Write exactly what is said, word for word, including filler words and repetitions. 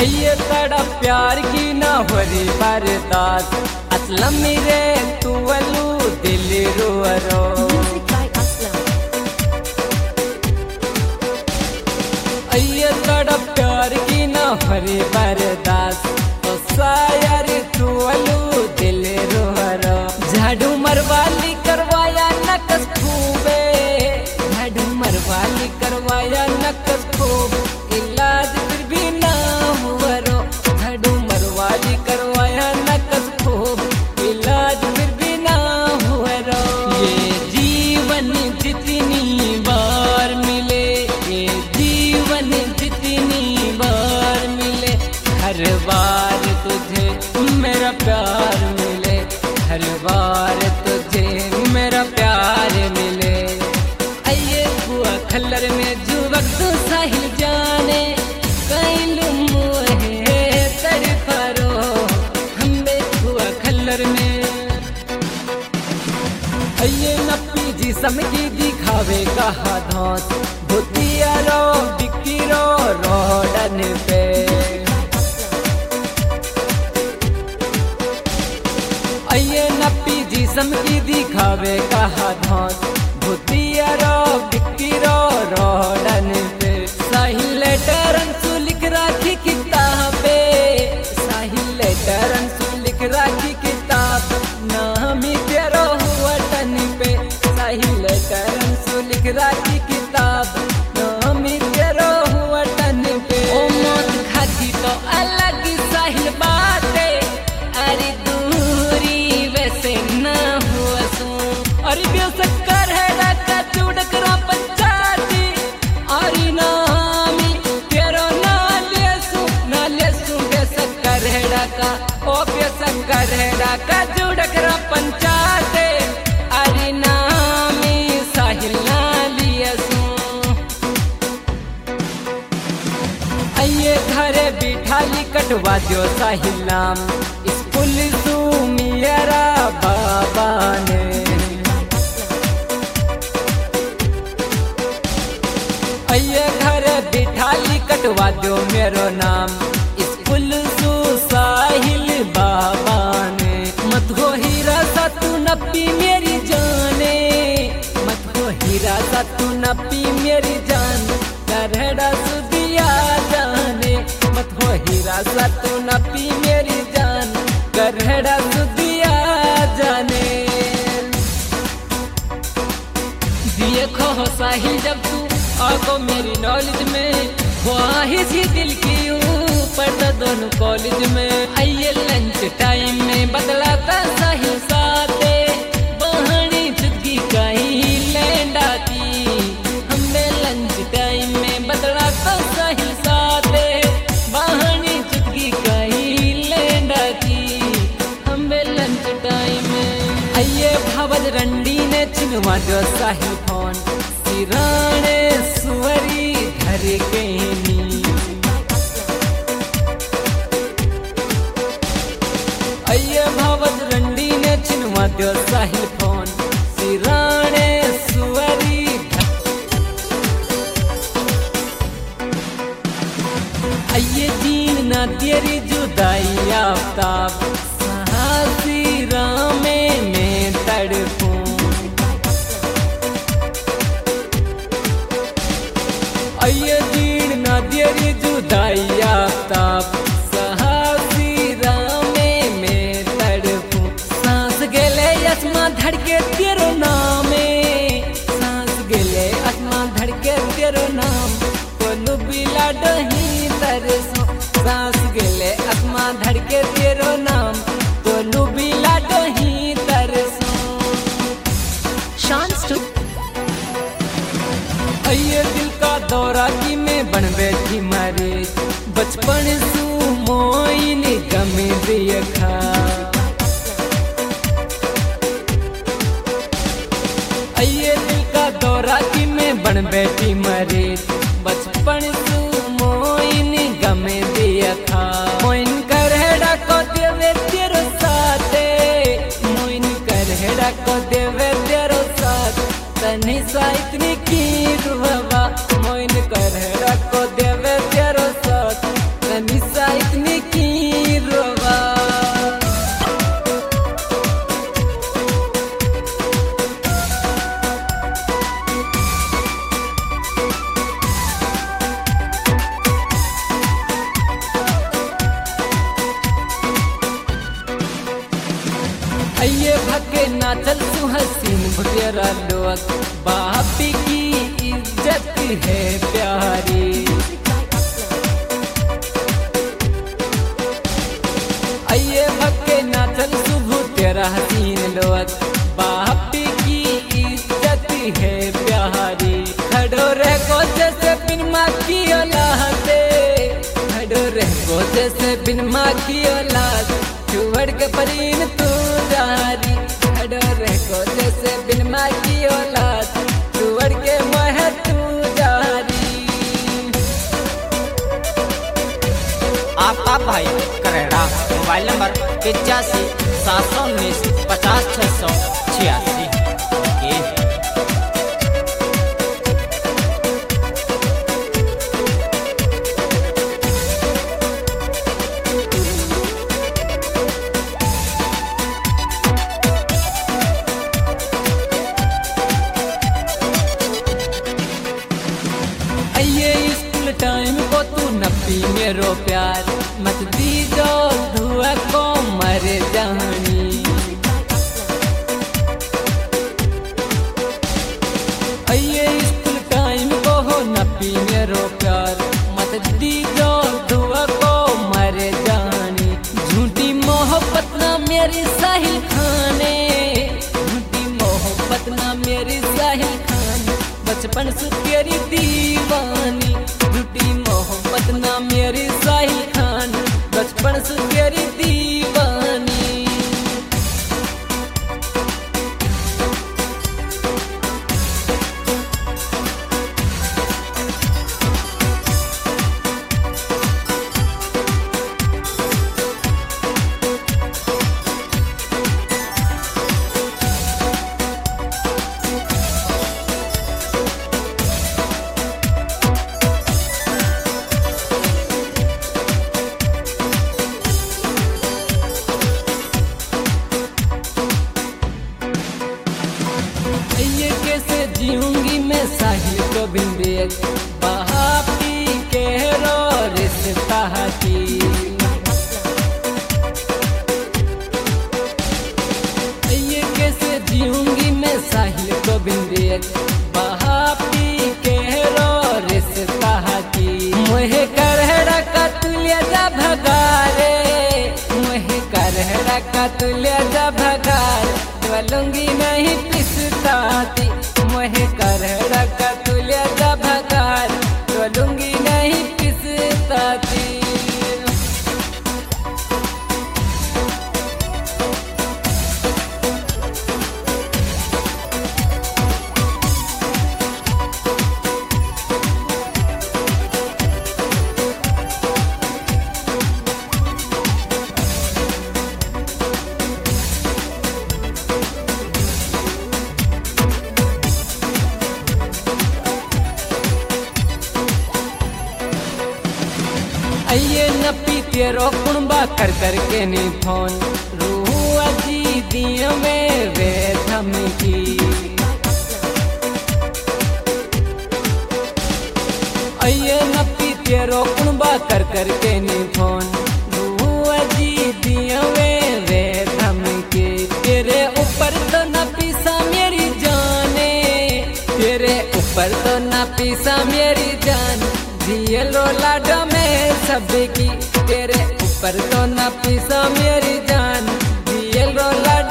ये तड़ा प्यार की ना हरी बर्दाश्त असलम मेरे तू अलू दिल रो रो ये तड़ा प्यार की ना हरी बर्दाश्त तो शायर तू अलू दिल रो रो झाड़ू मरवाली करवाया नकस खूबे झाड़ू मरवाली करवाया नकस खूब इलाज फिर भी ना हुआ रो झाड़ू मरवाली करवाया नकस खूब इलाज फिर भी ना हुआ रो ये जीवन जितनी बार मिले ये जीवन जितनी बार मिले हर बार तुझे मेरा प्यार मिले हर बार तुझे मेरा प्यार मिले आइए हुआ खल्लर में जो वक्त साहिल जाने कैलू मुहे तड़फरो हमें हुआ खल्लर में आइए नपी जी समकी दिखावे कहा धौस भूतिया रो बिक्की रो रोडन पे आइए नपी जी समकी दिखावे कहा धौस भूतिया रो बिक्की रो रोडन पे साहिल टरन सु लिख राखी किताबे साहिल टरन सु लिख राखी किताब नामी तेरो हुआ टन पे साहिल टरन सु लिख राखी किताब नामी तेरो हुआ टन पे ओ मौत खाती तो अलग साहिल बाते अरे दूरी वैसे ना हुआ सू अरे बेसकर है डाका चुड़करा पंचायती अरे नामी तेरो ना लेसू ना लेसू बेसकर है डाका ओ बेसकर है डाका चुड़करा पंचायती अरे नामी साहिल ना लियसू आइए घरे बिठाली कटवा दो साहिल नाम स्कूल सू मेरा बाबा ने आइए घर बिठाली कटवा दो मेरो नाम स्कूल सु साहिल बाबा ने मत हो हीरा सा तू नपी मेरी जाने मत हो हीरा सा तू नपी मेरी जान करहड़ा सुदिया जाने मत हो हीरा सा तू नपी मेरी जान करहड़ा सुदिया जाने देखो हो साहिल जब तू आगो मेरी नॉलेज में ख्वाहिश ही दिल की ऊपर दोनों कॉलेज में आइए लंच टाइम में बदलाता साहिल साथे बहनी चुटकी कहीं लैंड आती हमें लंच टाइम में बदलाता साहिल साथे बहनी चुटकी कहीं लैंड आती हमें लंच टाइम में आइए भावज रंडी ने चिनवा जो साहिल फोन सिराने सुवरी घर के नी आइए भावज रंडी ने चिनवा दो साहिल फोन सिराने सुवरी आइए दीन ना तेरी जुदाई आफ्ताब साहसी रामे में तड़पूं आइए दीन ना तेरी जुदाई आफ्ताब साहसी रामे में तड़पूं सांस गेले आसमां धड़के तेरो नामे सांस गेले आसमां धड़के तेरो नाम कोलू बिला डही तरसो सांस गेले आसमां धड़के तेरो नाम कोलू बिला डही तरसो शांस टू आइए दिल का दौरा की मैं बन बैठी मारे बचपन सू मोइनी गमी दिया खा आइए दिल का दौरा की मैं बन बैठी मारे बचपन सू मोइनी गमी दिया खा मोइन करहड़ा को देवे तेरो साथे मोइन करहड़ा को देवे तेरो साथ तनी सा इतनी की रुवा मोइन करहड़ा को देवे तेरो साथ तनी सा भके नाचल सुहसीन भुटेरा लोग, बापी की इज्जत है प्यारी। आइए भके नाचल सुभु तेरा हसीन लोग, बापी की इज्जत है प्यारी। खड़ो रे गोदे से बिन माँ की औलादे, खड़ो रे गोदे से बिन माँ की औलाद, चुवड़ के परीन तू जारी। खड़ो रे गोदे से बिन माँ की औलाद, चुवड़ के मोह तू जारी। आपका भाई करेड़ा, मोबाइल नंबर पिचासी सात सौ उन्नीस पचास छः सौ छियासी। टाइम को तू न पी मेरो प्यार, मत दी जो धुआ को मर जानी। आइए स्कूल टाइम को हो न पी मेरो प्यार, मत दी जो धुआ को मर जानी। झूठी मोहब्बत ना मेरी साहिल खाने, झूठी मोहब्बत ना मेरी साहिल खाने, बचपन से तेरी दीवानी। झूठी मोहब्बत ना मेरी साहिल खान, बचपन से तेरी दीवानी। ये कैसे जीऊंगी मैं साहिल को बिन देख, बहापी के रो रिश्ता की। ये कैसे जीऊंगी मैं साहिल को बिन देख, बहापी के रो रिश्ता की। मुहे करहड़ा का तुलिया जा भगारे, मुहे करहड़ा का तुलिया जा भगार, लुंगी नहीं पिसताती। मोहे करहड़ा का तुलिया जा भगार, लुंगी नहीं पिसताती। आइए न पी तेरो कुणबा कर कर के नी फोन, रूह अजी दिया में वे धमकी। आइए न पी तेरो कुणबा कर कर के नी फोन, रूह अजी दिया में वे धमकी। तेरे ऊपर तो न पीसा मेरी जाने, तेरे ऊपर तो न पीसा मेरी जान। जियलो लाडो में सबकी, तेरे ऊपर तो न पीसा मेरी जान। जियलो लाडो